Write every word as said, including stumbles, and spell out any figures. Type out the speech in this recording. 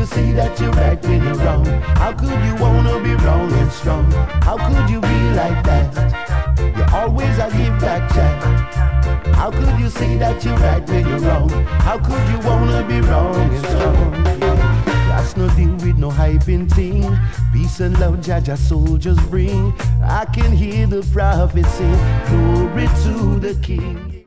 you say that you're right when you're wrong? How could you wanna be wrong and strong? How could you be like that? You're always a give back chat. How could you say that you're right when you're wrong? How could you wanna be wrong and strong? Yeah. That's no deal with no hyping thing. Peace and love, Jaja soldiers bring. I can hear the prophet sing, glory to the King.